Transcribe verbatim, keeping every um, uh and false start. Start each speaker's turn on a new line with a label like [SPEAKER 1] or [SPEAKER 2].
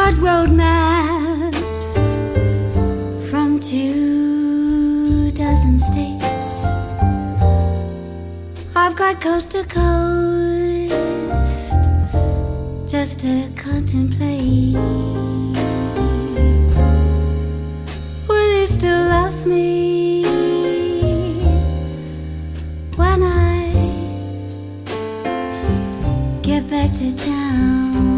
[SPEAKER 1] got road maps from two dozen states. I've got coast to coast just to contemplate. Will you still love me when I get back to town?